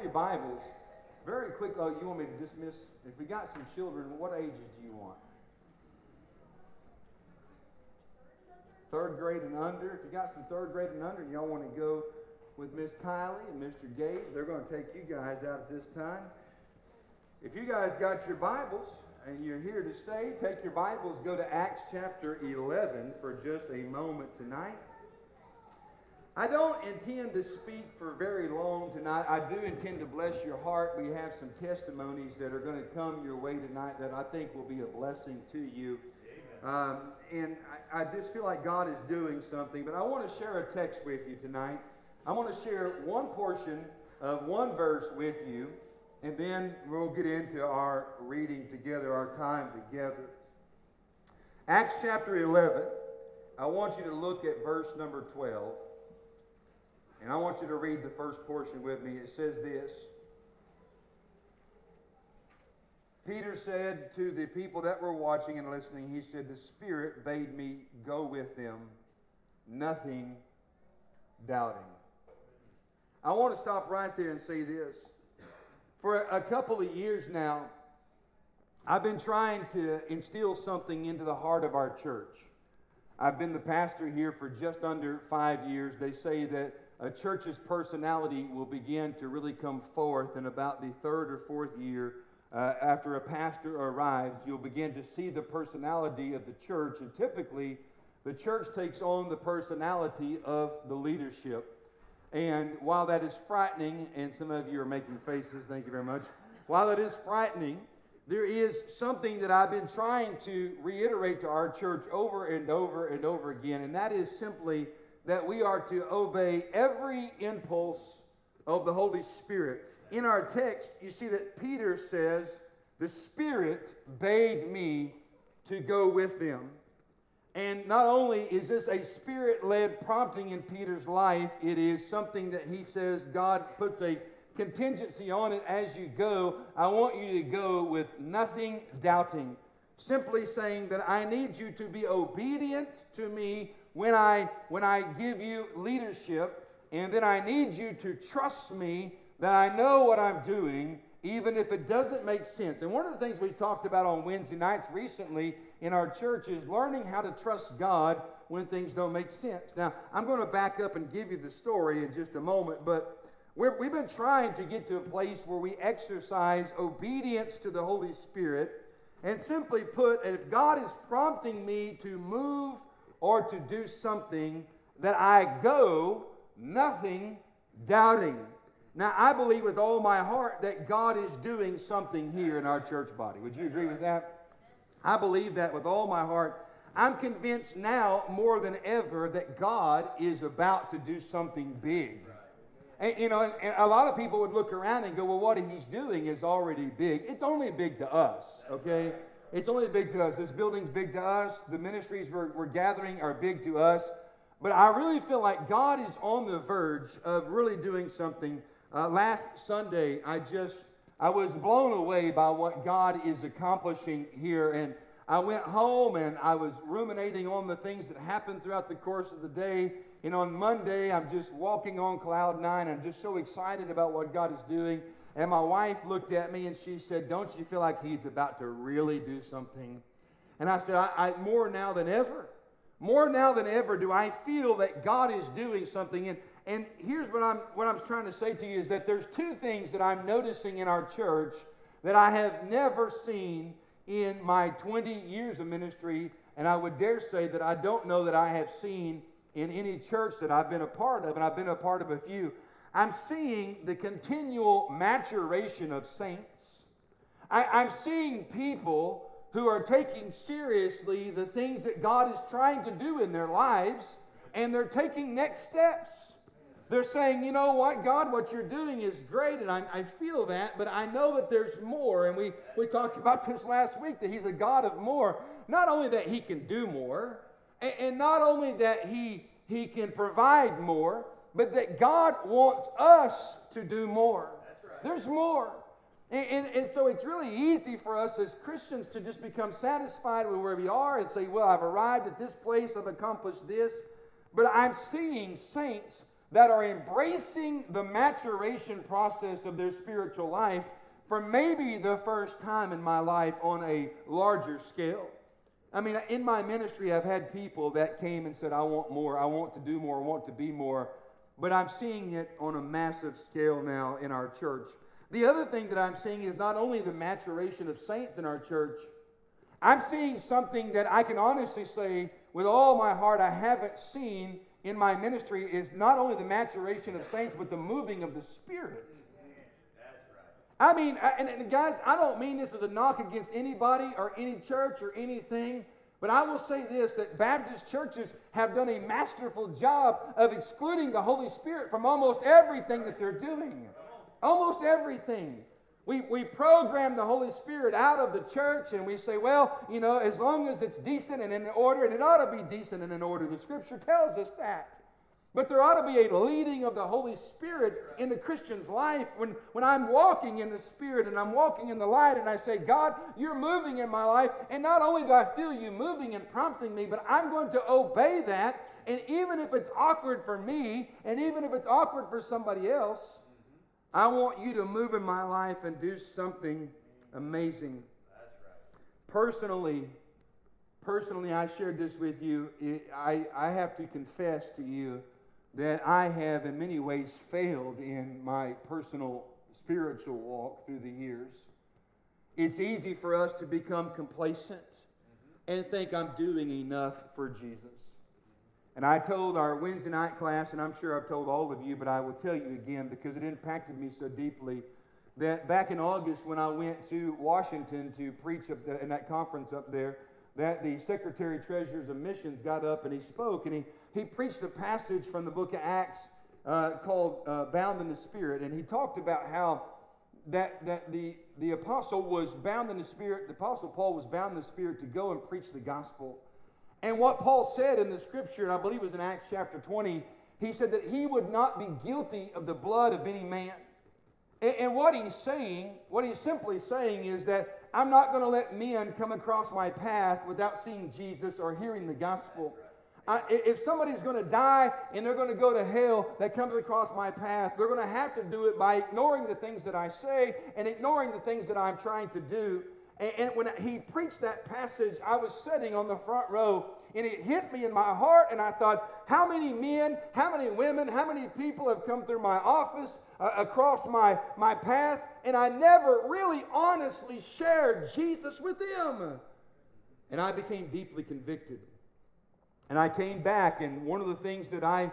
your Bibles, very quick, you want me to dismiss? If we got some children, what ages do you want? Third grade and under. If you got some third grade and under and y'all want to go with Miss Kylie and Mr. Gabe, they're going to take you guys out at this time. If you guys got your Bibles and you're here to stay, take your Bibles, go to Acts chapter 11 for just a moment tonight. I don't intend to speak for very long tonight. I do intend to bless your heart. We have some testimonies that are going to come your way tonight that I think will be a blessing to you. And I just feel like God is doing something. But I want to share a text with you tonight. I want to share one portion of one verse with you. And then we'll get into our reading together, our time together. Acts chapter 11. I want you to look at verse number 12. And I want you to read the first portion with me. It says this. Peter said to the people that were watching and listening, he said, "The Spirit bade me go with them, nothing doubting." I want to stop right there and say this. For a couple of years now, I've been trying to instill something into the heart of our church. I've been the pastor here for just under 5 years. They say that a church's personality will begin to really come forth in about the third or fourth year. After a pastor arrives, you'll begin to see the personality of the church, and typically the church takes on the personality of the leadership. And while that is frightening, and some of you are making faces, thank you very much. While it is frightening, there is something that I've been trying to reiterate to our church over and over and over again, and that is simply that we are to obey every impulse of the Holy Spirit. In our text, you see that Peter says, "The Spirit bade me to go with them." And not only is this a Spirit-led prompting in Peter's life, it is something that he says God puts a contingency on it as you go. I want you to go with nothing doubting. Simply saying that I need you to be obedient to me when I give you leadership, and then I need you to trust me that I know what I'm doing, even if it doesn't make sense. And one of the things we talked about on Wednesday nights recently in our church is learning how to trust God when things don't make sense. Now, I'm going to back up and give you the story in just a moment, but we've been trying to get to a place where we exercise obedience to the Holy Spirit. And simply put, if God is prompting me to move or to do something, that I go, nothing doubting. Now, I believe with all my heart that God is doing something here in our church body. Would you agree with that? I believe that with all my heart. I'm convinced now more than ever that God is about to do something big. And, and a lot of people would look around and go, well, what he's doing is already big. It's only big to us, okay? It's only big to us. This building's big to us. The ministries we're gathering are big to us. But I really feel like God is on the verge of really doing something. Last Sunday, I was blown away by what God is accomplishing here. And I went home and I was ruminating on the things that happened throughout the course of the day. And on Monday, I'm just walking on cloud nine. I'm just so excited about what God is doing. And my wife looked at me and she said, "Don't you feel like he's about to really do something?" And I said, I more now than ever do I feel that God is doing something. And here's what I'm trying to say to you is that there's two things that I'm noticing in our church that I have never seen in my 20 years of ministry, and I would dare say that I don't know that I have seen in any church that I've been a part of, and I've been a part of a few. I'm seeing the continual maturation of saints. I'm seeing people who are taking seriously the things that God is trying to do in their lives, and they're taking next steps. They're saying, "You know what, God, what you're doing is great, and I feel that, but I know that there's more." And we talked about this last week, that he's a God of more. Not only that he can do more, and not only that he can provide more, but that God wants us to do more. That's right. There's more. And so it's really easy for us as Christians to just become satisfied with where we are and say, well, I've arrived at this place, I've accomplished this. But I'm seeing saints that are embracing the maturation process of their spiritual life for maybe the first time in my life on a larger scale. I mean, in my ministry, I've had people that came and said, I want more, I want to do more, I want to be more. But I'm seeing it on a massive scale now in our church. The other thing that I'm seeing is not only the maturation of saints in our church, I'm seeing something that I can honestly say with all my heart I haven't seen in my ministry is not only the maturation of saints, but the moving of the Spirit. I mean, and guys, I don't mean this as a knock against anybody or any church or anything, but I will say this, that Baptist churches have done a masterful job of excluding the Holy Spirit from almost everything that they're doing. Almost everything. We program the Holy Spirit out of the church and we say, well, you know, as long as it's decent and in order, and it ought to be decent and in order. The Scripture tells us that. But there ought to be a leading of the Holy Spirit in the Christian's life when I'm walking in the Spirit and I'm walking in the light and I say, God, you're moving in my life. And not only do I feel you moving and prompting me, but I'm going to obey that. And even if it's awkward for me and even if it's awkward for somebody else, I want you to move in my life and do something amazing. That's right. Personally, I shared this with you. I have to confess to you that I have in many ways failed in my personal spiritual walk through the years. It's easy for us to become complacent and think I'm doing enough for Jesus. And I told our Wednesday night class, and I'm sure I've told all of you, but I will tell you again because it impacted me so deeply, that back in August when I went to Washington to preach in that conference up there, that the Secretary Treasurers of Missions got up and he spoke, and he preached a passage from the book of Acts called Bound in the Spirit, and he talked about how that the apostle was bound in the Spirit, the apostle Paul was bound in the Spirit to go and preach the gospel. And what Paul said in the Scripture, and I believe it was in Acts chapter 20, he said that he would not be guilty of the blood of any man. And what he's simply saying is that I'm not going to let men come across my path without seeing Jesus or hearing the gospel. If somebody's going to die and they're going to go to hell that comes across my path, they're going to have to do it by ignoring the things that I say and ignoring the things that I'm trying to do. And when he preached that passage, I was sitting on the front row, and it hit me in my heart, and I thought, how many men, how many women, how many people have come through my office, across my path, and I never really honestly shared Jesus with them. And I became deeply convicted. And I came back, and one of the things that I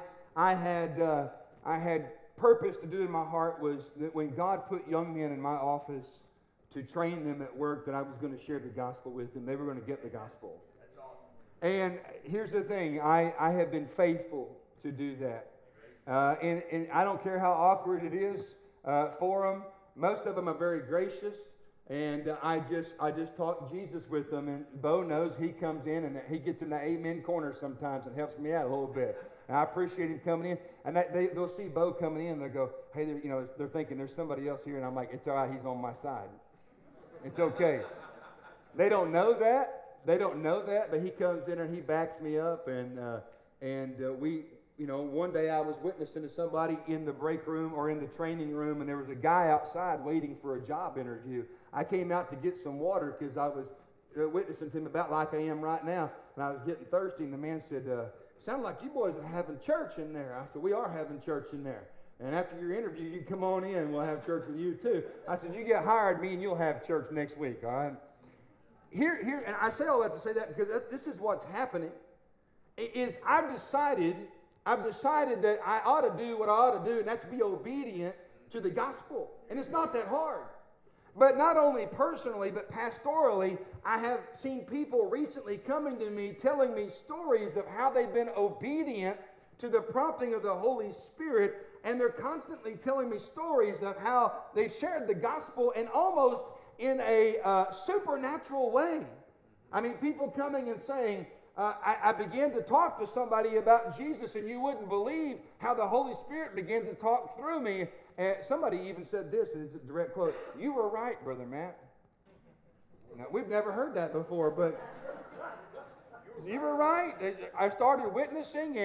had purpose to do in my heart was that when God put young men in my office to train them at work, that I was going to share the gospel with them. They were going to get the gospel. That's awesome. And here's the thing. I have been faithful to do that. And I don't care how awkward it is for them. Most of them are very gracious. And I just talk Jesus with them. And Bo knows he comes in and he gets in the amen corner sometimes and helps me out a little bit. And I appreciate him coming in. And they'll see Bo coming in and they'll go, hey, they're thinking there's somebody else here. And I'm like, it's all right, he's on my side. It's okay. They don't know that. But he comes in and he backs me up. And we, one day I was witnessing to somebody in the break room or in the training room, and there was a guy outside waiting for a job interview. I came out to get some water because I was witnessing to him about like I am right now, and I was getting thirsty, and the man said, sounded like you boys are having church in there. I said, we are having church in there. And after your interview, you can come on in and we'll have church with you too. I said, you get hired, me and you'll have church next week, all right? Here, and I say all that to say that because this is what's happening, is I've decided that I ought to do what I ought to do, and that's be obedient to the gospel. And it's not that hard. But not only personally, but pastorally, I have seen people recently coming to me telling me stories of how they've been obedient to the prompting of the Holy Spirit, and they're constantly telling me stories of how they've shared the gospel and almost in a supernatural way. I mean, people coming and saying, I began to talk to somebody about Jesus, and you wouldn't believe how the Holy Spirit began to talk through me. And somebody even said this, and it's a direct quote, you were right, Brother Matt. Now, we've never heard that before, but you were right. I started witnessing,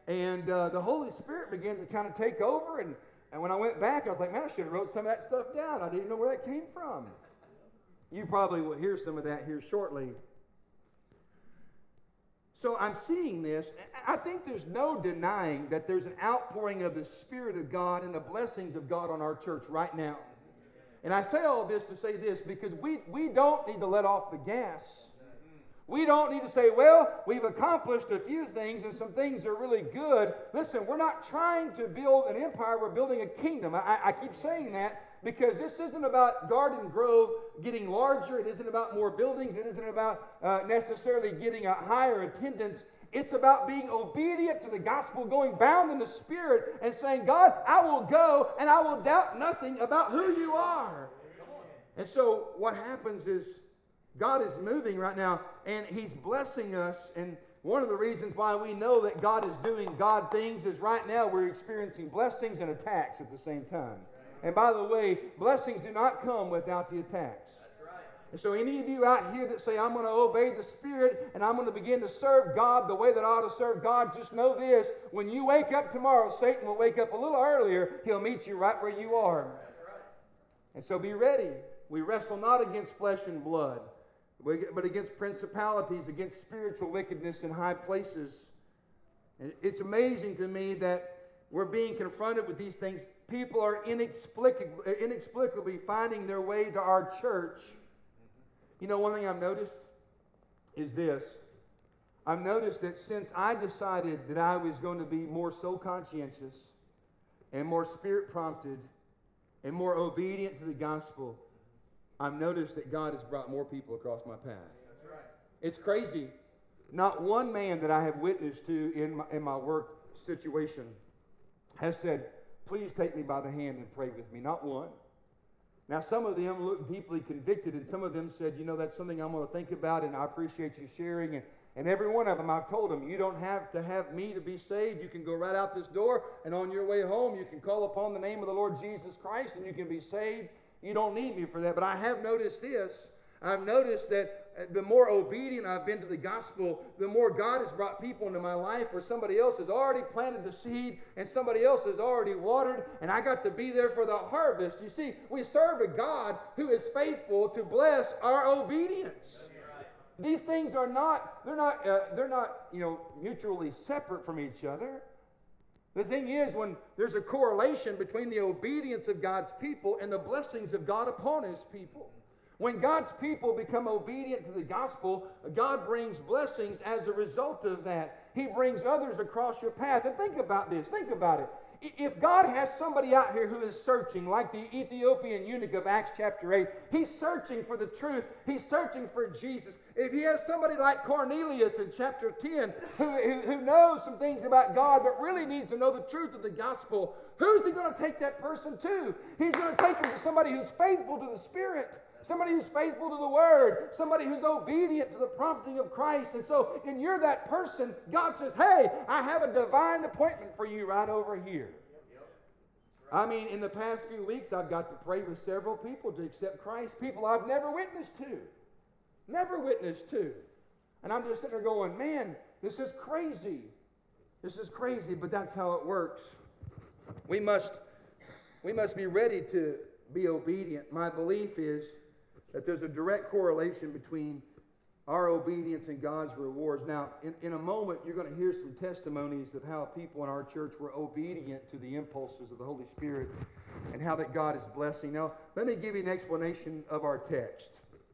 And the Holy Spirit began to kind of take over. And when I went back, I was like, man, I should have wrote some of that stuff down. I didn't even know where that came from. You probably will hear some of that here shortly. So I'm seeing this. I think there's no denying that there's an outpouring of the Spirit of God and the blessings of God on our church right now. And I say all this to say this because we don't need to let off the gas. We don't need to say, well, we've accomplished a few things and some things are really good. Listen, we're not trying to build an empire. We're building a kingdom. I keep saying that because this isn't about Garden Grove getting larger. It isn't about more buildings. It isn't about necessarily getting a higher attendance. It's about being obedient to the gospel, going bound in the Spirit and saying, God, I will go and I will doubt nothing about who you are. And so what happens is God is moving right now and He's blessing us. And one of the reasons why we know that God is doing God things is right now we're experiencing blessings and attacks at the same time. And by the way, blessings do not come without the attacks. And so any of you out here that say, I'm going to obey the Spirit and I'm going to begin to serve God the way that I ought to serve God, just know this. When you wake up tomorrow, Satan will wake up a little earlier. He'll meet you right where you are. And so be ready. We wrestle not against flesh and blood, but against principalities, against spiritual wickedness in high places. And it's amazing to me that we're being confronted with these things. People are inexplicably finding their way to our church. You know, one thing I've noticed is this. I've noticed that since I decided that I was going to be more soul conscientious and more spirit prompted and more obedient to the gospel, I've noticed that God has brought more people across my path. That's right. It's crazy. Not one man that I have witnessed to in my work situation has said, please take me by the hand and pray with me. Not one. Now, some of them looked deeply convicted, and some of them said, you know, that's something I'm going to think about, and I appreciate you sharing. And every one of them, I've told them, you don't have to have me to be saved. You can go right out this door, and on your way home, you can call upon the name of the Lord Jesus Christ, and you can be saved. You don't need me for that. But I have noticed this. I've noticed that the more obedient I've been to the gospel, the more God has brought people into my life where somebody else has already planted the seed and somebody else has already watered, and I got to be there for the harvest. You see, we serve a God who is faithful to bless our obedience. These things are not, they're not, mutually separate from each other. The thing is, when there's a correlation between the obedience of God's people and the blessings of God upon His people. When God's people become obedient to the gospel, God brings blessings as a result of that. He brings others across your path. And think about this. Think about it. If God has somebody out here who is searching, like the Ethiopian eunuch of Acts chapter 8, he's searching for the truth. He's searching for Jesus. If he has somebody like Cornelius in chapter 10 who knows some things about God but really needs to know the truth of the gospel, who's he going to take that person to? He's going to take him to somebody who's faithful to the Spirit. Somebody who's faithful to the Word. Somebody who's obedient to the prompting of Christ. And so, and you're that person, God says, hey, I have a divine appointment for you right over here. I mean, in the past few weeks, I've got to pray with several people to accept Christ. People I've never witnessed to. Never witnessed to. And I'm just sitting there going, man, this is crazy. This is crazy, but that's how it works. We must be ready to be obedient. My belief is that there's a direct correlation between our obedience and God's rewards. Now, in a moment, you're going to hear some testimonies of how people in our church were obedient to the impulses of the Holy Spirit and how that God is blessing. Now, let me give you an explanation of our text.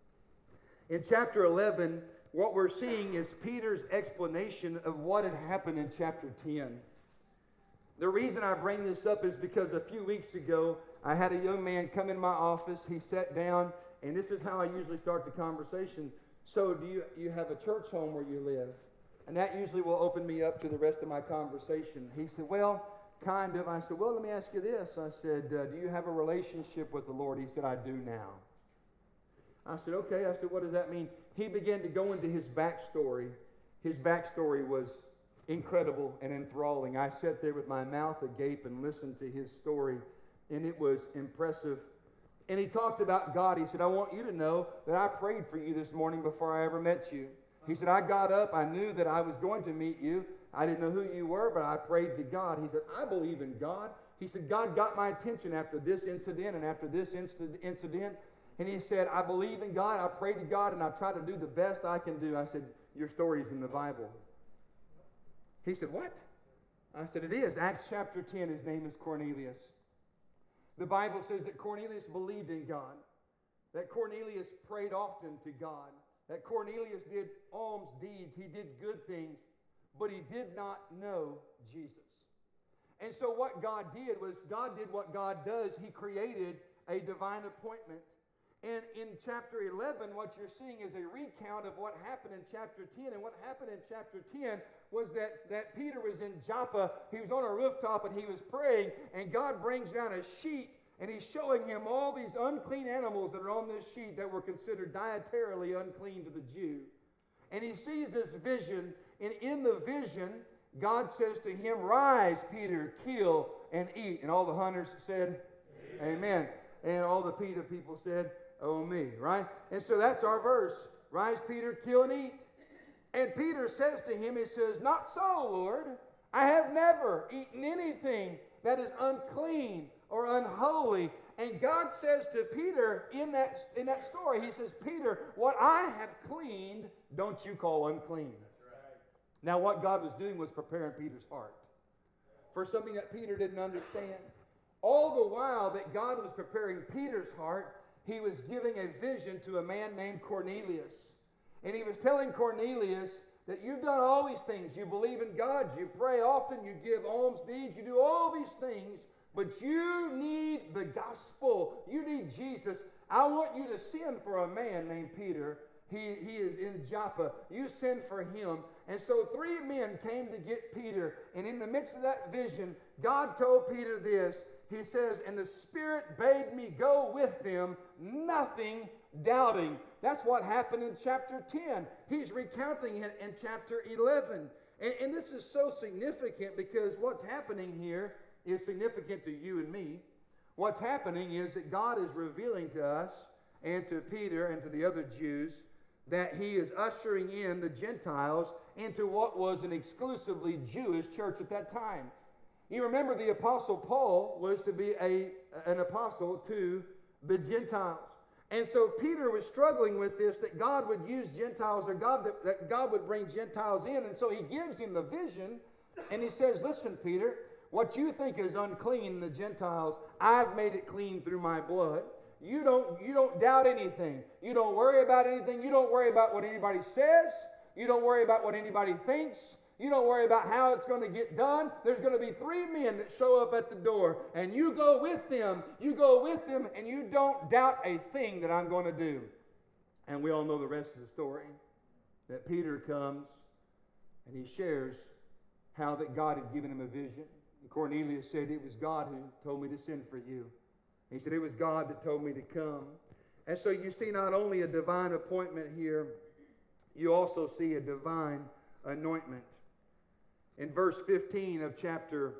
In chapter 11, what we're seeing is Peter's explanation of what had happened in chapter 10. The reason I bring this up is because a few weeks ago, I had a young man come in my office. He sat down, and this is how I usually start the conversation. So do you have a church home where you live? And that usually will open me up to the rest of my conversation. He said, well, kind of. I said, well, let me ask you this. I said, do you have a relationship with the Lord? He said, I do now. I said, okay. I said, what does that mean? He began to go into his backstory. His backstory was incredible and enthralling. I sat there with my mouth agape and listened to his story, and it was impressive. And he talked about God. He said, I want you to know that I prayed for you this morning before I ever met you. He said, I got up. I knew that I was going to meet you. I didn't know who you were, but I prayed to God. He said, I believe in God. He said, God got my attention after this incident and after this incident. And he said, I believe in God. I pray to God, and I try to do the best I can do. I said, your story's in the Bible. He said, what? I said, it is. Acts chapter 10, his name is Cornelius. The Bible says that Cornelius believed in God, that Cornelius prayed often to God, that Cornelius did alms deeds, he did good things, but he did not know Jesus. And so what God did was, God did what God does. He created a divine appointment. And in chapter 11, what you're seeing is a recount of what happened in chapter 10. And what happened in chapter 10 was that Peter was in Joppa. He was on a rooftop and he was praying. And God brings down a sheet and he's showing him all these unclean animals that are on this sheet that were considered dietarily unclean to the Jew. And he sees this vision. And in the vision, God says to him, rise, Peter, kill and eat. And all the hunters said, Amen. And all the Peter people said, oh me, right? And so that's our verse. Rise, Peter, kill and eat. And Peter says to him, he says, not so, Lord. I have never eaten anything that is unclean or unholy. And God says to Peter in that story, he says, Peter, what I have cleaned, don't you call unclean. Now what God was doing was preparing Peter's heart for something that Peter didn't understand. All the while that God was preparing Peter's heart, he was giving a vision to a man named Cornelius. And he was telling Cornelius that you've done all these things. You believe in God, you pray often, you give alms deeds, you do all these things, but you need the gospel. You need Jesus. I want you to send for a man named Peter. He is in Joppa. You send for him. And so 3 men came to get Peter. And in the midst of that vision, God told Peter this. He says, and the Spirit bade me go with them, nothing doubting. That's what happened in chapter 10. He's recounting it in chapter 11. And this is so significant because what's happening here is significant to you and me. What's happening is that God is revealing to us and to Peter and to the other Jews that he is ushering in the Gentiles into what was an exclusively Jewish church at that time. You remember the Apostle Paul was to be an apostle to the Gentiles. And so Peter was struggling with this, that God would use Gentiles, or that God would bring Gentiles in. And so he gives him the vision, and he says, listen, Peter, what you think is unclean in the Gentiles, I've made it clean through my blood. You don't doubt anything. You don't worry about anything. You don't worry about what anybody says. You don't worry about what anybody thinks. You don't worry about how it's going to get done. There's going to be 3 men that show up at the door, and you go with them. You go with them, and you don't doubt a thing that I'm going to do. And we all know the rest of the story, that Peter comes, and he shares how that God had given him a vision. And Cornelius said, it was God who told me to send for you. He said, it was God that told me to come. And so you see not only a divine appointment here, you also see a divine anointment. In verse 15 of chapter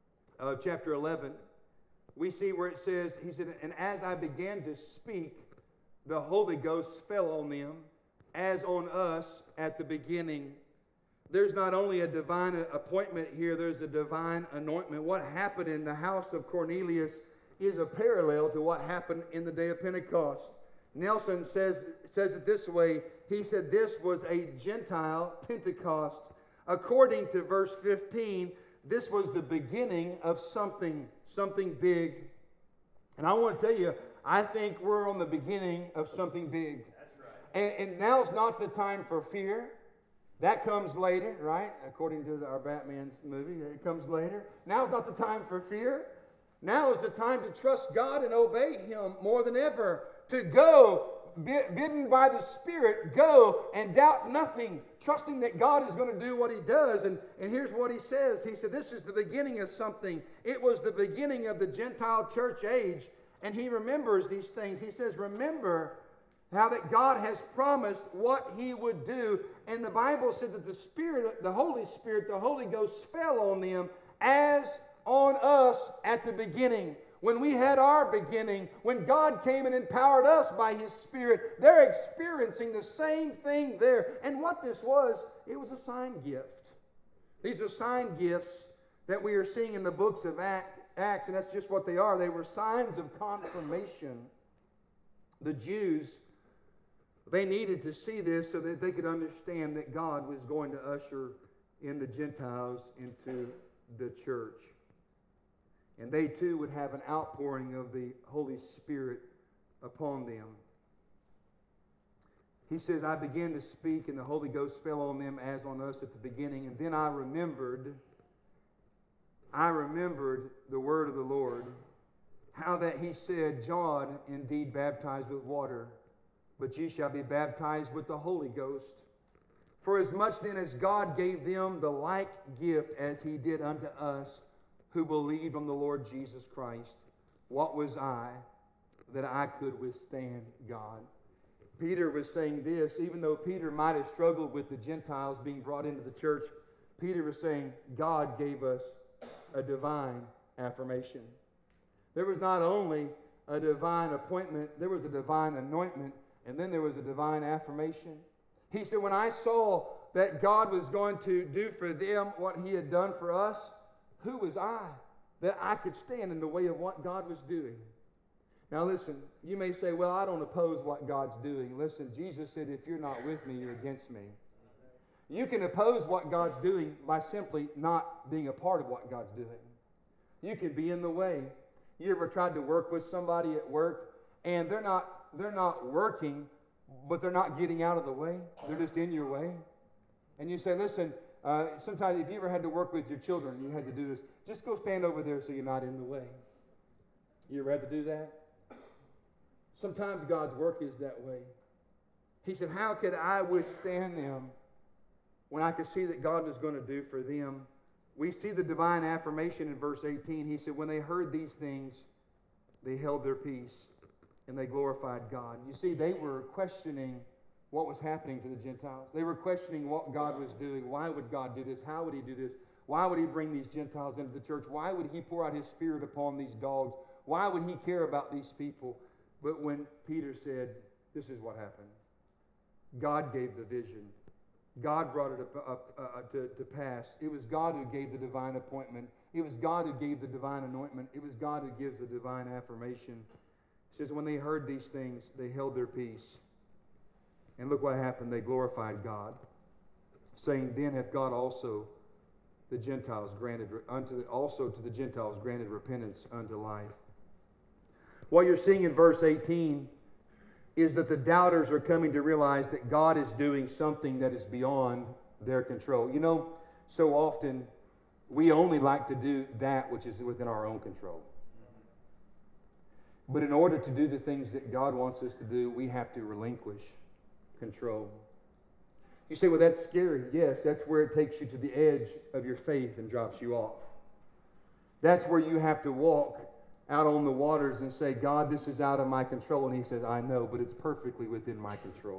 11, we see where it says, he said, and as I began to speak, the Holy Ghost fell on them, as on us at the beginning. There's not only a divine appointment here, there's a divine anointment. What happened in the house of Cornelius is a parallel to what happened in the day of Pentecost. Nelson says it this way. He said this was a Gentile Pentecost. According to verse 15, this was the beginning of something big. And I want to tell you, I think we're on the beginning of something big. That's right. And now's not the time for fear. That comes later, right? According to our Batman movie, it comes later. Now's not the time for fear. Now is the time to trust God and obey Him more than ever. To go, bidden by the Spirit, go and doubt nothing, trusting that God is going to do what He does. And here's what He says. He said, this is the beginning of something. It was the beginning of the Gentile church age. And He remembers these things. He says, remember how that God has promised what He would do. And the Bible said that the Spirit, the Holy Spirit, the Holy Ghost fell on them as on us at the beginning. When we had our beginning, when God came and empowered us by His Spirit, they're experiencing the same thing there. And what this was, it was a sign gift. These are sign gifts that we are seeing in the books of Acts, and that's just what they are. They were signs of confirmation. The Jews, they needed to see this so that they could understand that God was going to usher in the Gentiles into the church. And they too would have an outpouring of the Holy Spirit upon them. He says, I began to speak, and the Holy Ghost fell on them as on us at the beginning. And then I remembered the word of the Lord, how that he said, John indeed baptized with water, but ye shall be baptized with the Holy Ghost. For as much then as God gave them the like gift as he did unto us, who believed on the Lord Jesus Christ, what was I that I could withstand God? Peter was saying this, even though Peter might have struggled with the Gentiles being brought into the church, Peter was saying, God gave us a divine affirmation. There was not only a divine appointment, there was a divine anointment, and then there was a divine affirmation. He said, when I saw that God was going to do for them what he had done for us, who was I that I could stand in the way of what God was doing? Now listen, you may say, well, I don't oppose what God's doing. Listen, Jesus said, if you're not with me, you're against me. You can oppose what God's doing by simply not being a part of what God's doing. You can be in the way. You ever tried to work with somebody at work and they're not working, but they're not getting out of the way? They're just in your way. And you say, listen, sometimes if you ever had to work with your children, you had to do this, just go stand over there so you're not in the way. You ever had to do that? Sometimes God's work is that way. He said, how could I withstand them when I could see that God was going to do for them? We see the divine affirmation in verse 18. He said, when they heard these things, they held their peace and they glorified God. You see, they were questioning what was happening to the Gentiles. They were questioning what God was doing. Why would God do this? How would he do this? Why would he bring these Gentiles into the church? Why would he pour out his Spirit upon these dogs? Why would he care about these people? But when Peter said, this is what happened. God gave the vision. God brought it to pass. It was God who gave the divine appointment. It was God who gave the divine anointment. It was God who gives the divine affirmation. It says, when they heard these things, they held their peace. And look what happened. They glorified God, saying, then hath God also the Gentiles granted also to the Gentiles granted repentance unto life. What you're seeing in verse 18 is that the doubters are coming to realize that God is doing something that is beyond their control. You know, so often we only like to do that which is within our own control. But in order to do the things that God wants us to do, we have to relinquish control. You say, well, that's scary. Yes, that's where it takes you to the edge of your faith and drops you off. That's where you have to walk out on the waters and say, God, this is out of my control. And he says, I know, but it's perfectly within my control.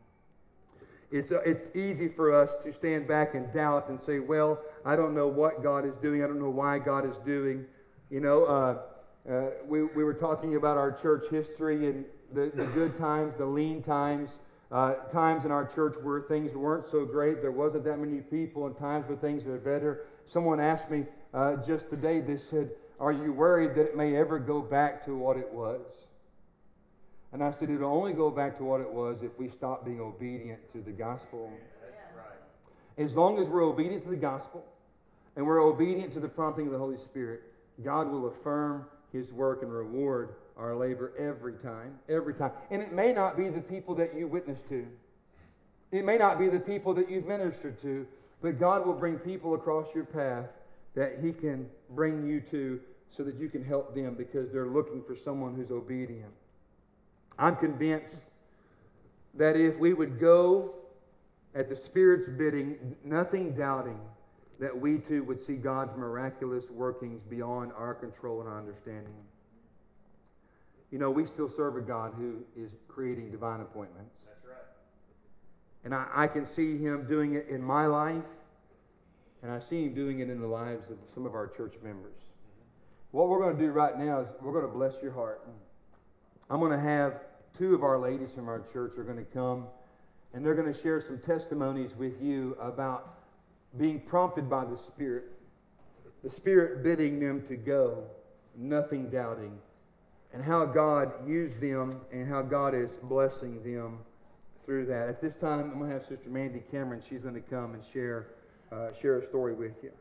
It's easy for us to stand back and doubt and say, well, I don't know what God is doing. I don't know why God is doing. You know, we were talking about our church history and the good times, the lean times, times in our church where things weren't so great. There wasn't that many people, and times where things were better. Someone asked me just today, they said, are you worried that it may ever go back to what it was? And I said, it'll only go back to what it was if we stop being obedient to the gospel. That's right. As long as we're obedient to the gospel and we're obedient to the prompting of the Holy Spirit, God will affirm his work and reward our labor every time. Every time. And it may not be the people that you witness to. It may not be the people that you've ministered to, but God will bring people across your path that he can bring you to so that you can help them because they're looking for someone who's obedient. I'm convinced that if we would go at the Spirit's bidding, nothing doubting, that we too would see God's miraculous workings beyond our control and our understanding. You know, we still serve a God who is creating divine appointments. That's right. And I can see him doing it in my life, and I see him doing it in the lives of some of our church members. What we're going to do right now is we're going to bless your heart. I'm going to have two of our ladies from our church are going to come, and they're going to share some testimonies with you about being prompted by the Spirit bidding them to go, nothing doubting, and how God used them and how God is blessing them through that. At this time, I'm going to have Sister Mandy Cameron. She's going to come and share a story with you.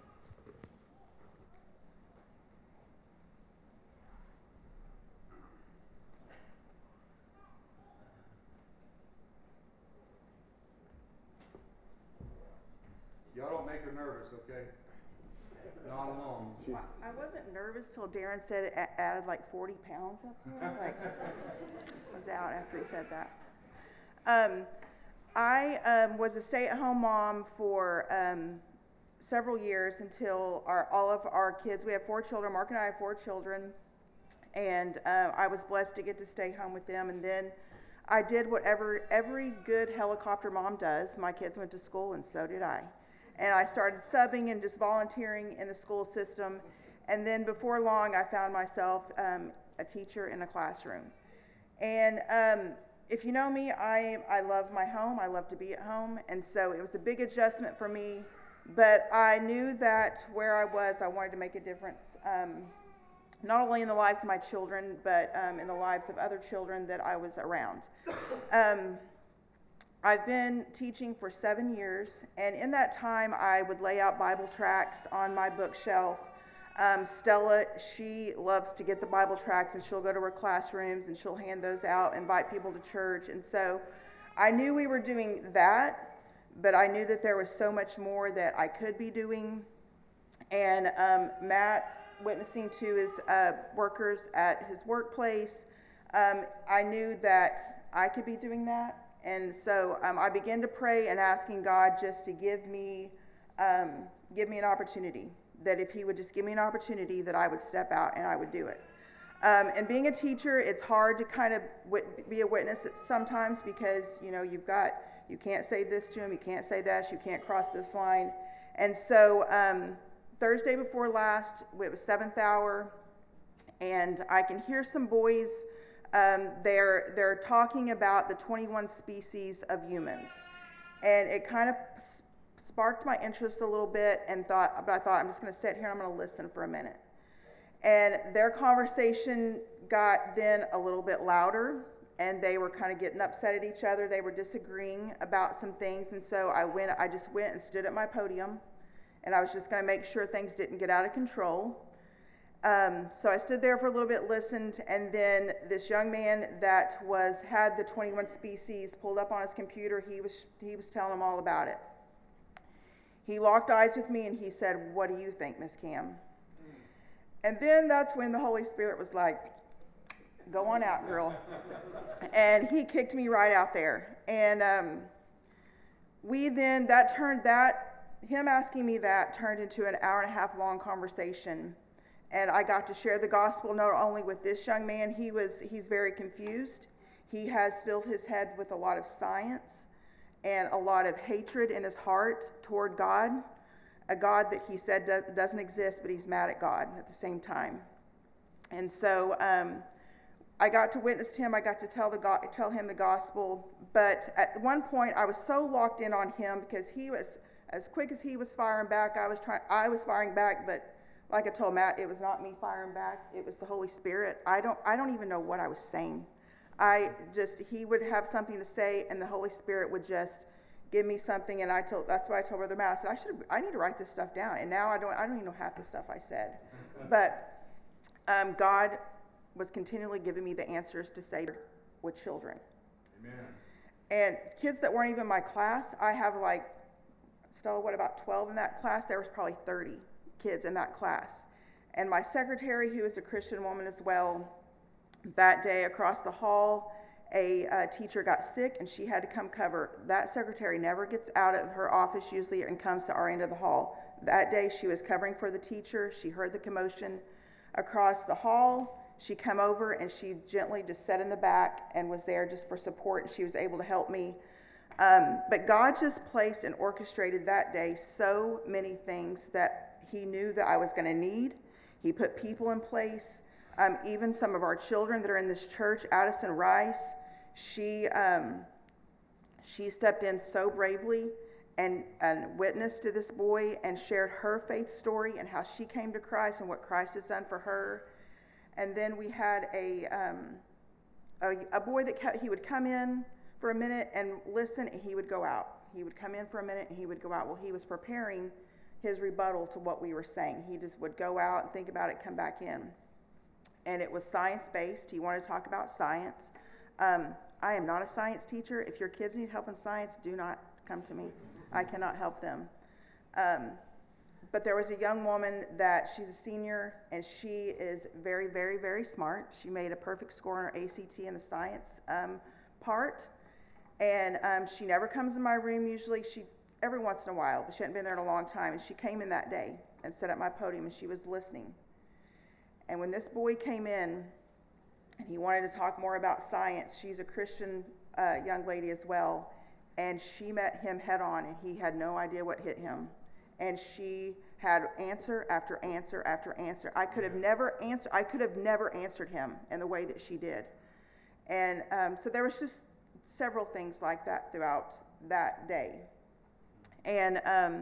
Y'all don't make her nervous, okay? Not alone. Well, I wasn't nervous till Darren said it added like 40 pounds up here. Like, was out after he said that. I was a stay-at-home mom for several years until all of our kids, we have 4 children, Mark and I have 4 children, and I was blessed to get to stay home with them. And then I did whatever every good helicopter mom does. My kids went to school, and so did I. And I started subbing and just volunteering in the school system. And then before long, I found myself a teacher in a classroom. And if you know me, I love my home. I love to be at home. And so it was a big adjustment for me. But I knew that where I was, I wanted to make a difference, not only in the lives of my children, but in the lives of other children that I was around. I've been teaching for 7 years, and in that time, I would lay out Bible tracts on my bookshelf. Stella, she loves to get the Bible tracts, and she'll go to her classrooms, and she'll hand those out, invite people to church. And so I knew we were doing that, but I knew that there was so much more that I could be doing. And Matt, witnessing to his workers at his workplace, I knew that I could be doing that. And so I began to pray and asking God just to give me an opportunity, that if he would just give me an opportunity, that I would step out and I would do it. And being a teacher, it's hard to kind of be a witness sometimes because, you know, you can't say this to him, you can't say that, you can't cross this line. And so Thursday before last, it was 7th hour, and I can hear some boys. They're talking about the 21 species of humans, and it kind of sparked my interest a little bit. But I thought I'm just going to sit here and I'm going to listen for a minute. And their conversation got then a little bit louder, and they were kind of getting upset at each other. They were disagreeing about some things, and so I just went and stood at my podium, and I was just going to make sure things didn't get out of control. So I stood there for a little bit, listened, and then this young man that had the 21 species pulled up on his computer. He was telling them all about it. He locked eyes with me and he said, "What do you think, Miss Cam?" And then that's when the Holy Spirit was like, "Go on out, girl." And he kicked me right out there. And him asking me that turned into an hour and a half long conversation. And I got to share the gospel not only with this young man. He's very confused. He has filled his head with a lot of science and a lot of hatred in his heart toward God, a God that he said doesn't exist, but he's mad at God at the same time. And so I got to witness to him. I got to tell him the gospel. But at one point, I was so locked in on him because he was, as quick as he was firing back, I was firing back, but like I told Matt, it was not me firing back. It was the Holy Spirit. I don't even know what I was saying. He would have something to say, and the Holy Spirit would just give me something. And that's why I told Brother Matt. I said, I need to write this stuff down. And now I don't even know half the stuff I said. But God was continually giving me the answers to say with children. Amen. And kids that weren't even my class, I have about 12 in that class. There was probably 30 kids in that class. And my secretary, who is a Christian woman as well, that day across the hall, a teacher got sick and she had to come cover. That secretary never gets out of her office usually and comes to our end of the hall. That day she was covering for the teacher. She heard the commotion across the hall. She come over and she gently just sat in the back and was there just for support, and she was able to help me. But God just placed and orchestrated that day so many things that he knew that I was going to need. He put people in place. Even some of our children that are in this church, Addison Rice, she stepped in so bravely and witnessed to this boy and shared her faith story and how she came to Christ and what Christ has done for her. And then we had a boy that he would come in for a minute and listen, and he would go out. He would come in for a minute and he would go out. Well, he was preparing his rebuttal to what we were saying. He just would go out and think about it, come back in. And it was science-based. He wanted to talk about science. I am not a science teacher. If your kids need help in science, do not come to me. I cannot help them. But there was a young woman that she's a senior, and she is very, very, very smart. She made a perfect score on her ACT in the science part. And she never comes in my room usually. Every once in a while, but she hadn't been there in a long time. And she came in that day and sat at my podium, and she was listening. And when this boy came in, and he wanted to talk more about science, she's a Christian young lady as well, and she met him head on, and he had no idea what hit him. And she had answer after answer after answer. I could have never answered him in the way that she did. And so there was just several things like that throughout that day. And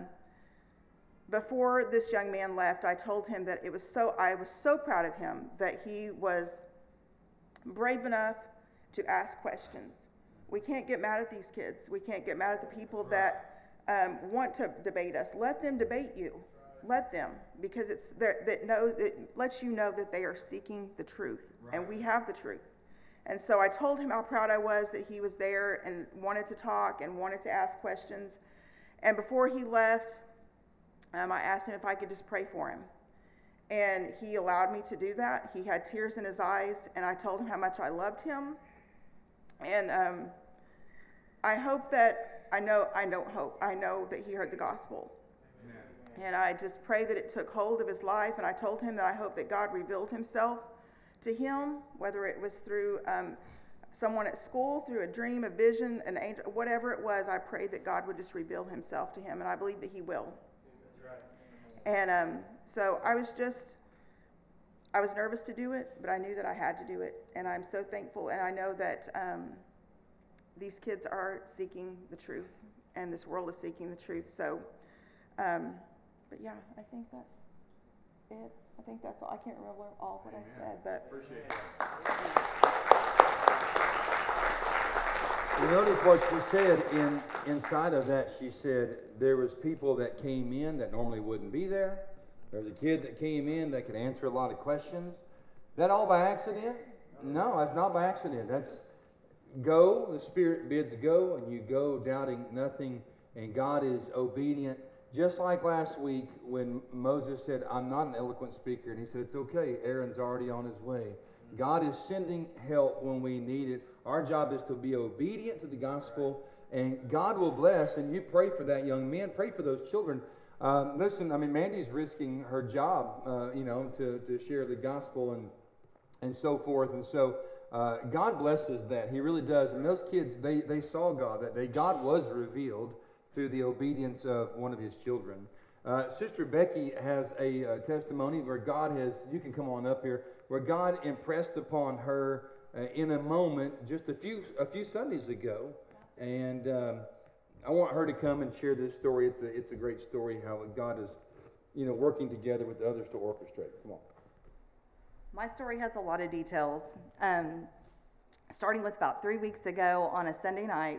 before this young man left, I told him that I was so proud of him that he was brave enough to ask questions. We can't get mad at these kids. We can't get mad at the people that want to debate us. Let them debate you. Let them, because it lets you know that they are seeking the truth, and we have the truth. And so I told him how proud I was that he was there and wanted to talk and wanted to ask questions. And before he left, I asked him if I could just pray for him. And he allowed me to do that. He had tears in his eyes, and I told him how much I loved him. And I know that he heard the gospel. Amen. And I just pray that it took hold of his life, and I told him that I hope that God revealed himself to him, whether it was through someone at school, through a dream, a vision, an angel, whatever it was. I prayed that God would just reveal himself to him, and I believe that he will. That's right. And so I was nervous to do it, but I knew that I had to do it, and I'm so thankful. And I know that these kids are seeking the truth, and this world is seeking the truth. So, but yeah, I think that's it. I think that's all. I can't remember all what I said, but appreciate that. You notice what she said inside of that. She said there was people that came in that normally wouldn't be there. There was a kid that came in that could answer a lot of questions. That all by accident? No, that's not by accident. That's go. The Spirit bids go, and you go doubting nothing, and God is obedient. Just like last week when Moses said, I'm not an eloquent speaker, and he said, it's okay, Aaron's already on his way. God is sending help when we need it. Our job is to be obedient to the gospel, and God will bless. And you pray for that young man, pray for those children. Listen, I mean, Mandy's risking her job, to share the gospel and so forth. And so God blesses that. He really does. And those kids, they saw God that day. God was revealed through the obedience of one of his children. Sister Becky has a testimony where God has, you can come on up here, where God impressed upon her in a moment just a few Sundays ago. And I want her to come and share this story. It's a great story how God is, working together with others to orchestrate. Come on. My story has a lot of details. Starting with about 3 weeks ago on a Sunday night,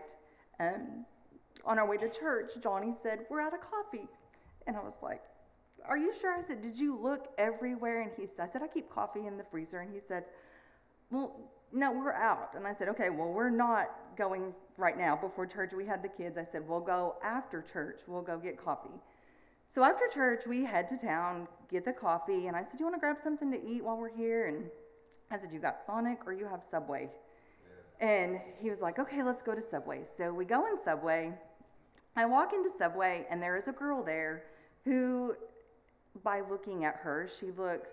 on our way to church, Johnny said, we're out of coffee. And I was like, are you sure? I said, did you look everywhere? And I said, I keep coffee in the freezer. And he said, well, no, we're out. And I said, okay, well, we're not going right now before church. We had the kids. I said, we'll go after church. We'll go get coffee. So after church, we head to town, get the coffee. And I said, you want to grab something to eat while we're here? And I said, you got Sonic or you have Subway? Yeah. And he was like, okay, let's go to Subway. So we go in Subway. I walk into Subway, and there is a girl there who, by looking at her, she looks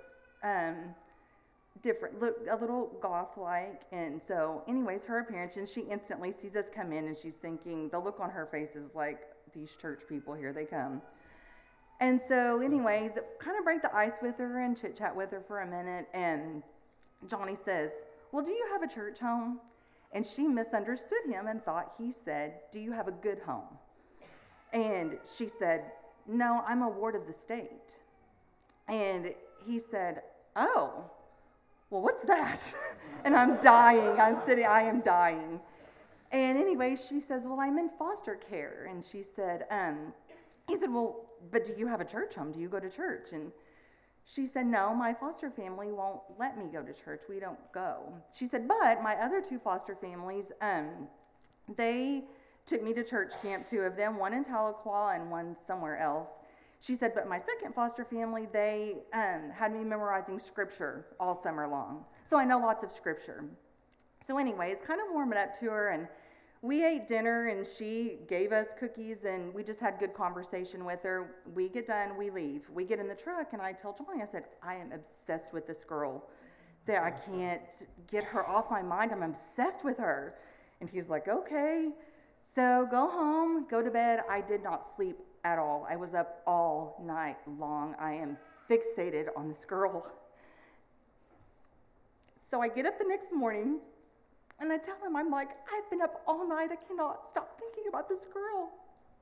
different, a little goth-like. And so, anyways, her appearance, and she instantly sees us come in, and she's thinking, the look on her face is like, these church people, here they come. And so, anyways, kind of break the ice with her and chit-chat with her for a minute, and Johnny says, well, do you have a church home? And she misunderstood him and thought he said, do you have a good home? And she said, no, I'm a ward of the state. And he said, oh, well, what's that? And I'm dying. I am dying. And anyway, she says, well, I'm in foster care. And she said, he said, well, but do you have a church home? Do you go to church? And she said, no, my foster family won't let me go to church. We don't go. She said, but my other two foster families, they took me to church camp, two of them, one in Tahlequah and one somewhere else. She said, but my second foster family, they had me memorizing scripture all summer long. So I know lots of scripture. So anyways, kind of warming up to her, and we ate dinner, and she gave us cookies, and we just had good conversation with her. We get done, we leave. We get in the truck, and I tell Johnny, I said, I am obsessed with this girl. That I can't get her off my mind. I'm obsessed with her. And he's like, okay. So go home, go to bed. I did not sleep at all. I was up all night long. I am fixated on this girl. So I get up the next morning, and I tell him, I'm like, I've been up all night. I cannot stop thinking about this girl.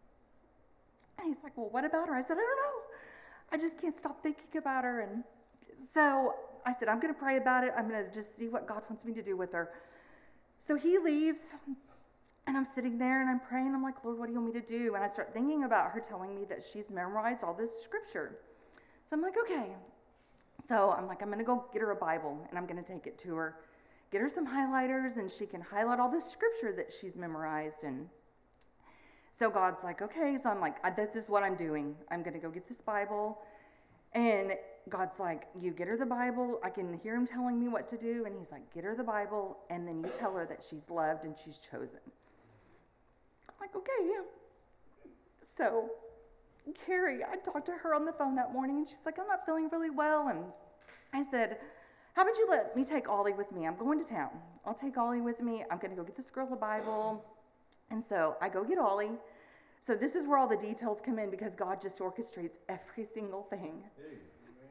And he's like, well, what about her? I said, I don't know. I just can't stop thinking about her. And so I said, I'm going to pray about it. I'm going to just see what God wants me to do with her. So he leaves, and I'm sitting there, and I'm praying. I'm like, Lord, what do you want me to do? And I start thinking about her telling me that she's memorized all this scripture. So I'm like, okay. So I'm like, I'm going to go get her a Bible, and I'm going to take it to her. Get her some highlighters, and she can highlight all this scripture that she's memorized. And so God's like, okay. So I'm like, this is what I'm doing. I'm going to go get this Bible. And God's like, you get her the Bible. I can hear him telling me what to do. And he's like, get her the Bible, and then you tell her that she's loved and she's chosen. I'm like, okay, yeah. So Carrie, I talked to her on the phone that morning, and she's like, I'm not feeling really well. And I said, how about you let me take Ollie with me? I'm going to town. I'll take Ollie with me. I'm going to go get this girl the Bible. And so I go get Ollie. So this is where all the details come in, because God just orchestrates every single thing. Amen.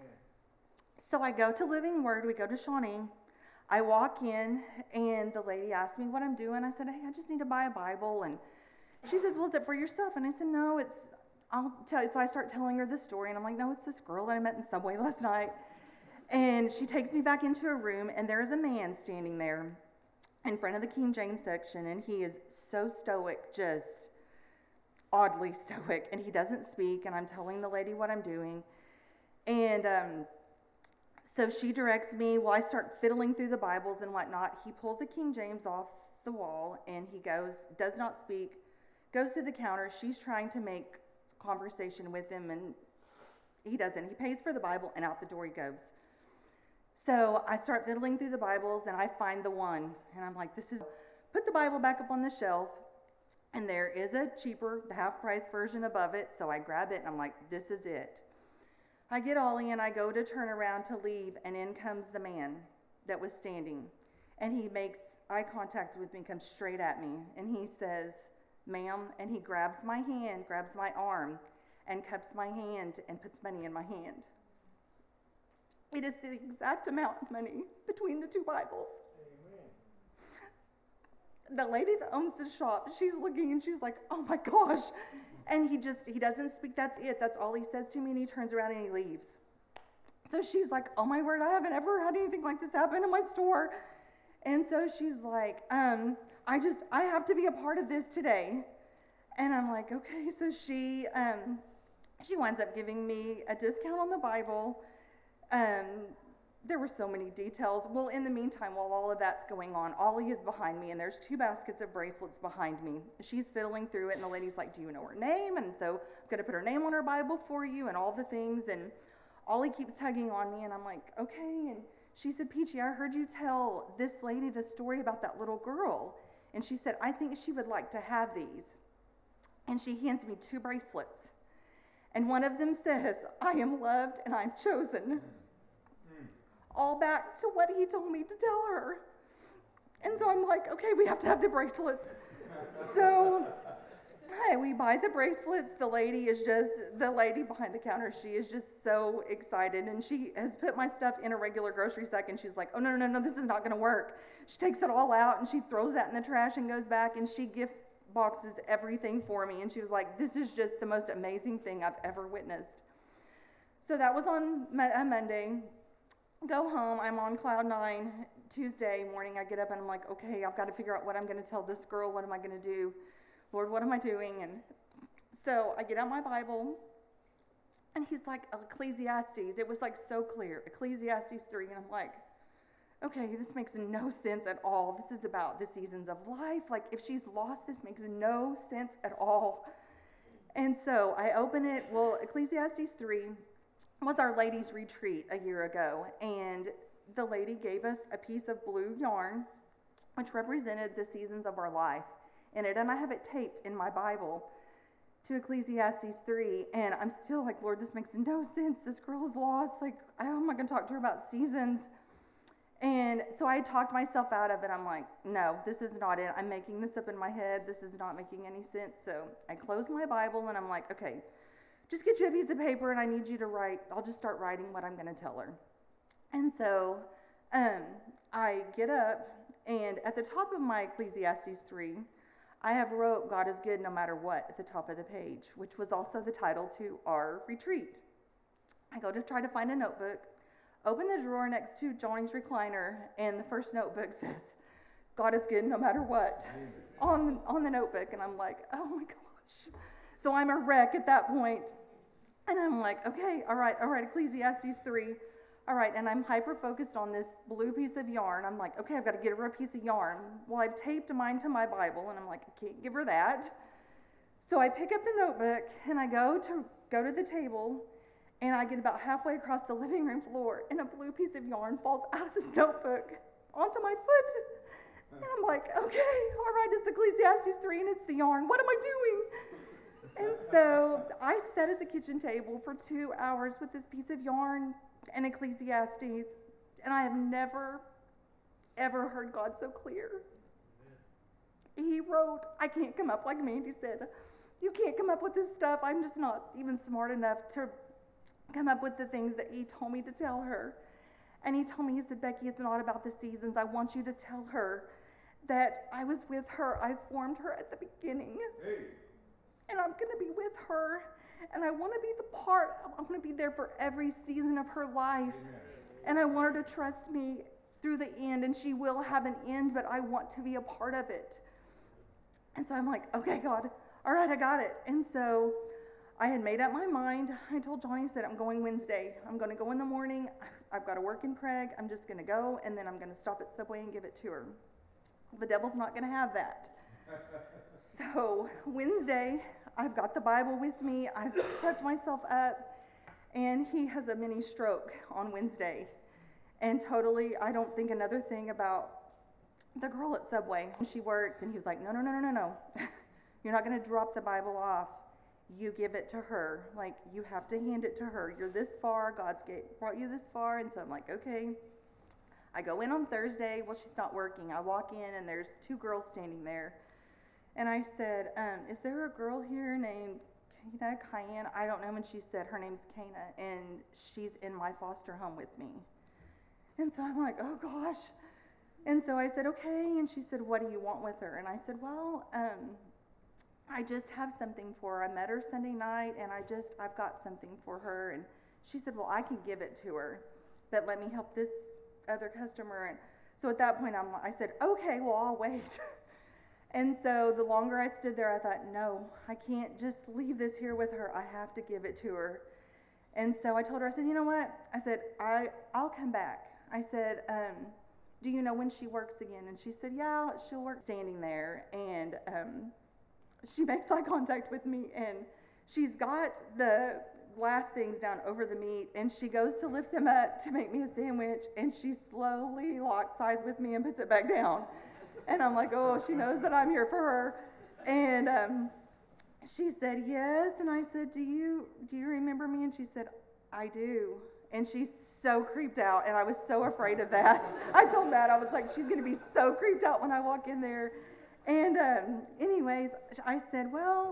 So I go to Living Word. We go to Shawnee. I walk in, and the lady asked me what I'm doing. I said, hey, I just need to buy a Bible. And she says, well, is it for yourself? And I said, no, I'll tell you. So I start telling her this story, and I'm like, no, it's this girl that I met in Subway last night. And she takes me back into a room, and there is a man standing there in front of the King James section, and he is so stoic, just oddly stoic, and he doesn't speak, and I'm telling the lady what I'm doing. And so she directs me. Well, I start fiddling through the Bibles and whatnot. He pulls the King James off the wall, and he does not speak, goes to the counter. She's trying to make conversation with him, and he doesn't. He pays for the Bible, and out the door he goes. So I start fiddling through the Bibles, and I find the one, and I'm like, put the Bible back up on the shelf, and there is a cheaper, half-price version above it, so I grab it, and I'm like, this is it. I get Ollie, and I go to turn around to leave, and in comes the man that was standing, and he makes eye contact with me, comes straight at me, and he says, ma'am, and he grabs my hand, grabs my arm, and cups my hand, and puts money in my hand. It is the exact amount of money between the two Bibles. Amen. The lady that owns the shop, she's looking, and she's like, oh my gosh. And he doesn't speak. That's it. That's all he says to me, and he turns around and he leaves. So she's like, oh my word, I haven't ever had anything like this happen in my store. And so she's like, I have to be a part of this today. And I'm like, okay. So she winds up giving me a discount on the Bible. There were so many details. Well, in the meantime, while all of that's going on, Ollie is behind me, and there's 2 baskets of bracelets behind me. She's fiddling through it, and the lady's like, do you know her name? And so I'm going to put her name on her Bible for you and all the things. And Ollie keeps tugging on me, and I'm like, okay. And she said, Peachy, I heard you tell this lady the story about that little girl. And she said, I think she would like to have these. And she hands me 2 bracelets. And one of them says, I am loved and I'm chosen. All back to what he told me to tell her. And so I'm like, okay, we have to have the bracelets. So we buy the bracelets. The lady behind the counter, she is just so excited. And she has put my stuff in a regular grocery sack, and she's like, oh, no, this is not going to work. She takes it all out, and she throws that in the trash and goes back, and she gift boxes everything for me. And she was like, this is just the most amazing thing I've ever witnessed. So that was on a Monday. Go home. I'm on cloud nine. Tuesday morning, I get up and I'm like, okay, I've got to figure out what I'm going to tell this girl. What am I going to do? Lord, what am I doing? And so I get out my Bible, and he's like, Ecclesiastes. It was like so clear. Ecclesiastes 3. And I'm like, okay, this makes no sense at all. This is about the seasons of life. Like, if she's lost, this makes no sense at all. And so I open it. Well, Ecclesiastes 3 was our ladies' retreat a year ago. And the lady gave us a piece of blue yarn, which represented the seasons of our life in it. And I have it taped in my Bible to Ecclesiastes 3. And I'm still like, Lord, this makes no sense. This girl is lost. Like, how am I going to talk to her about seasons? And so I talked myself out of it. I'm like, no, this is not it. I'm making this up in my head. This is not making any sense. So I closed my Bible and I'm like, okay, just get you a piece of paper and I need you to write. I'll just start writing what I'm going to tell her. And so I get up, and at the top of my Ecclesiastes 3, I have wrote God is good no matter what at the top of the page, which was also the title to our retreat. I go to try to find a notebook, open the drawer next to Johnny's recliner, and the first notebook says, God is good no matter what, on the notebook. And I'm like, oh my gosh. So I'm a wreck at that point. And I'm like, okay, all right, Ecclesiastes 3. All right, and I'm hyper-focused on this blue piece of yarn. I'm like, okay, I've got to get her a piece of yarn. Well, I've taped mine to my Bible, and I'm like, I can't give her that. So I pick up the notebook, and I go to the table, and I get about halfway across the living room floor, and a blue piece of yarn falls out of this notebook onto my foot. And I'm like, okay, all right, it's Ecclesiastes 3, and it's the yarn. What am I doing? And so I sat at the kitchen table for 2 hours with this piece of yarn and Ecclesiastes, and I have never, ever heard God so clear. He wrote, I can't come up, like Mandy said, you can't come up with this stuff. I'm just not even smart enough to come up with the things that he told me to tell her. And he told me, he said, Becky, it's not about the seasons. I want you to tell her that I was with her. I formed her at the beginning. Hey. And I'm going to be with her. And I want to be I want to be there for every season of her life. Amen. And I want her to trust me through the end. And she will have an end, but I want to be a part of it. And so I'm like, okay, God, all right, I got it. And so I had made up my mind. I told Johnny, I said, I'm going Wednesday. I'm going to go in the morning. I've got to work in Craig. I'm just going to go, and then I'm going to stop at Subway and give it to her. The devil's not going to have that. So Wednesday, I've got the Bible with me. I've prepped myself up, and he has a mini stroke on Wednesday. And totally, I don't think another thing about the girl at Subway. She works, and he was like, no. You're not going to drop the Bible off. You give it to her. Like, you have to hand it to her. You're this far. God's brought you this far. And so I'm like, okay. I go in on Thursday. Well, she's not working. I walk in, and there's 2 girls standing there. And I said, is there a girl here named Cayenne? I don't know. And she said, her name's Kana, and she's in my foster home with me. And so I'm like, oh, gosh. And so I said, okay. And she said, what do you want with her? And I said, well, I just have something for her. I met her Sunday night, and I've got something for her. And she said, well, I can give it to her, but let me help this other customer. And so at that point, I said, okay, well, I'll wait. And so the longer I stood there, I thought, no, I can't just leave this here with her. I have to give it to her. And so I told her, I said, you know what? I said, I'll come back. I said, do you know when she works again? And she said, yeah, she'll work. Standing there, and she makes eye contact with me, and she's got the glass things down over the meat, and she goes to lift them up to make me a sandwich, and she slowly locks eyes with me and puts it back down. And I'm like, oh, she knows that I'm here for her. And she said, yes. And I said, do you remember me? And she said, I do. And she's so creeped out, and I was so afraid of that. I told Matt, I was like, she's going to be so creeped out when I walk in there. And anyways, I said,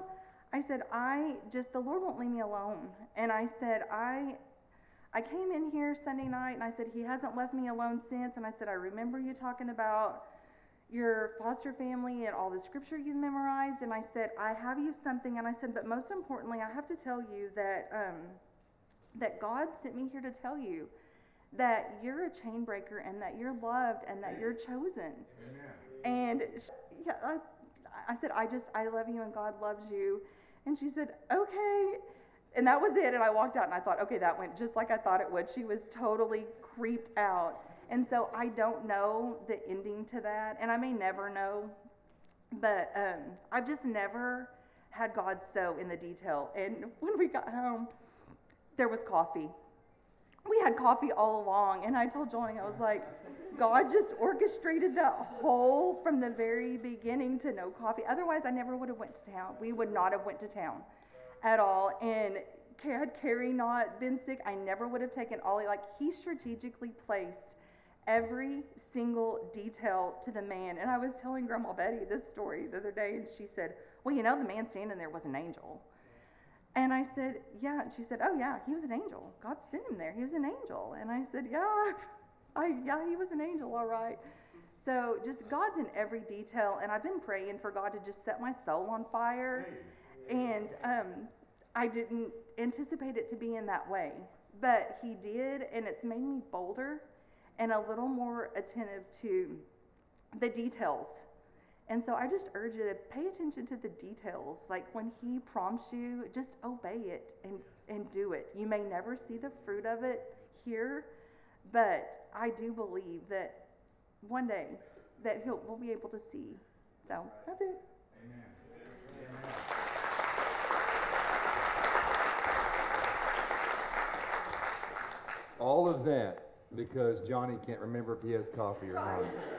the Lord won't leave me alone. And I said, I came in here Sunday night, and I said, he hasn't left me alone since. And I said, I remember you talking about, your foster family and all the scripture you've memorized. And I said, I have you something. And I said, but most importantly, I have to tell you that, that God sent me here to tell you that you're a chain breaker and that you're loved and that you're chosen. Amen. And I said, I love you and God loves you. And she said, okay. And that was it. And I walked out and I thought, okay, that went just like I thought it would. She was totally creeped out. And so I don't know the ending to that. And I may never know. But I've just never had God so in the detail. And when we got home, there was coffee. We had coffee all along. And I told Johnny, I was like, God just orchestrated that whole from the very beginning to no coffee. Otherwise, I never would have went to town. We would not have went to town at all. And had Carrie not been sick, I never would have taken Ollie. Like, he strategically placed every single detail to the man. And I was telling Grandma Betty this story the other day, and she said, well, you know, the man standing there was an angel. And I said, yeah. And she said, oh, yeah, he was an angel. God sent him there. He was an angel. And I said, yeah, he was an angel, all right. So just God's in every detail. And I've been praying for God to just set my soul on fire. And I didn't anticipate it to be in that way. But he did, and it's made me bolder and a little more attentive to the details. And so I just urge you to pay attention to the details. Like when he prompts you, just obey it and do it. You may never see the fruit of it here, but I do believe that one day that we'll be able to see. So that's it. Amen. Amen. All of that because Johnny can't remember if he has coffee or not.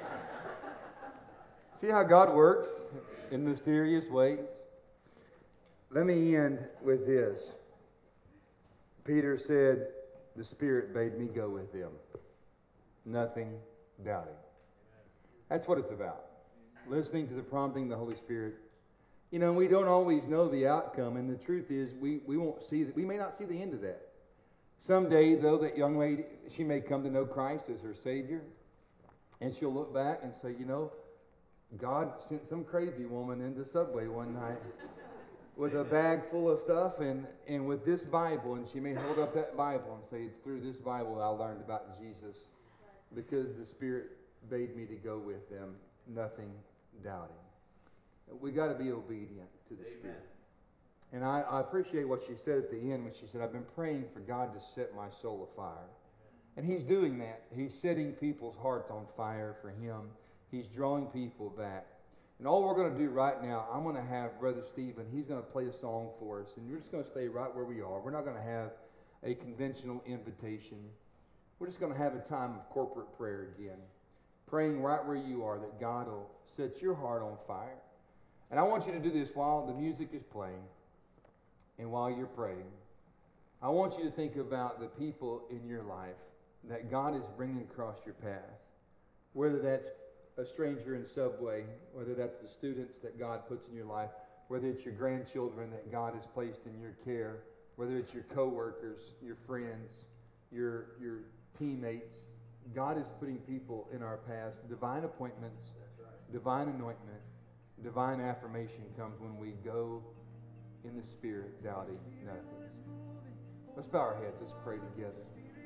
See how God works in mysterious ways? Let me end with this. Peter said, the Spirit bade me go with them. Nothing doubting. That's what it's about. Listening to the prompting of the Holy Spirit. You know, we don't always know the outcome, and the truth is we won't see that. We may not see the end of that. Someday, though, that young lady, she may come to know Christ as her Savior, and she'll look back and say, you know, God sent some crazy woman into Subway one night with a bag full of stuff and with this Bible, and she may hold up that Bible and say, it's through this Bible I learned about Jesus because the Spirit bade me to go with them, nothing doubting. We got to be obedient to the Amen. Spirit. And I appreciate what she said at the end when she said, I've been praying for God to set my soul afire. And He's doing that. He's setting people's hearts on fire for Him. He's drawing people back. And all we're going to do right now, I'm going to have Brother Stephen, he's going to play a song for us. And we're just going to stay right where we are. We're not going to have a conventional invitation. We're just going to have a time of corporate prayer again. Praying right where you are that God will set your heart on fire. And I want you to do this while the music is playing and while you're praying. I want you to think about the people in your life that God is bringing across your path. Whether that's a stranger in Subway, whether that's the students that God puts in your life, whether it's your grandchildren that God has placed in your care, whether it's your coworkers, your friends, your teammates. God is putting people in our paths, divine appointments, divine anointment, divine affirmation comes when we go in the Spirit, doubting nothing. Let's bow our heads. Let's pray together.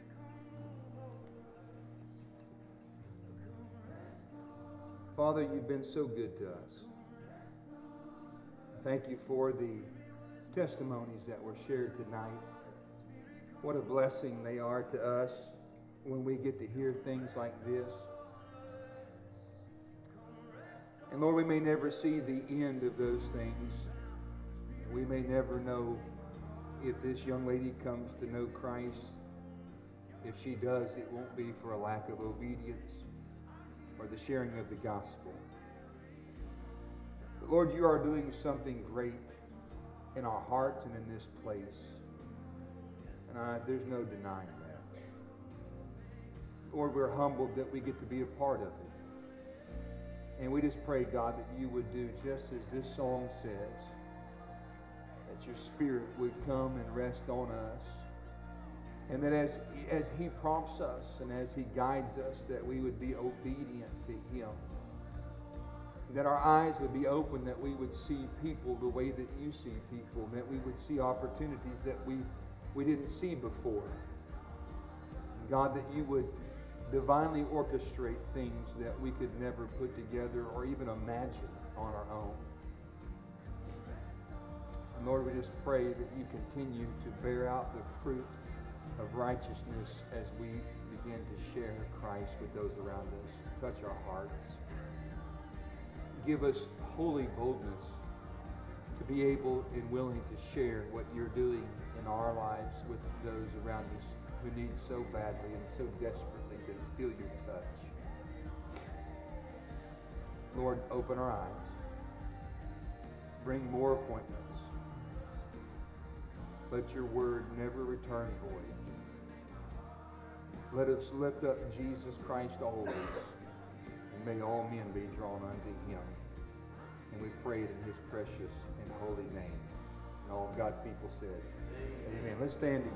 Father, you've been so good to us. Thank you for the testimonies that were shared tonight. What a blessing they are to us when we get to hear things like this. And Lord, we may never see the end of those things. We may never know if this young lady comes to know Christ. If she does, it won't be for a lack of obedience or the sharing of the gospel. But Lord, you are doing something great in our hearts and in this place. And there's no denying that. Lord, we're humbled that we get to be a part of it. And we just pray, God, that you would do just as this song says, that your Spirit would come and rest on us. And that as He prompts us and as He guides us, that we would be obedient to Him. that our eyes would be open, that we would see people the way that you see people, and that we would see opportunities that we didn't see before. God, that you would divinely orchestrate things that we could never put together or even imagine on our own. And Lord, we just pray that you continue to bear out the fruit of righteousness as we begin to share Christ with those around us. Touch our hearts. Give us holy boldness to be able and willing to share what you're doing in our lives with those around us who need so badly and so desperately to feel your touch. Lord, open our eyes. Bring more appointments. Let your word never return void. Let us lift up Jesus Christ always, and may all men be drawn unto him. And we pray it in his precious and holy name. And all of God's people said, Amen. Let's stand together.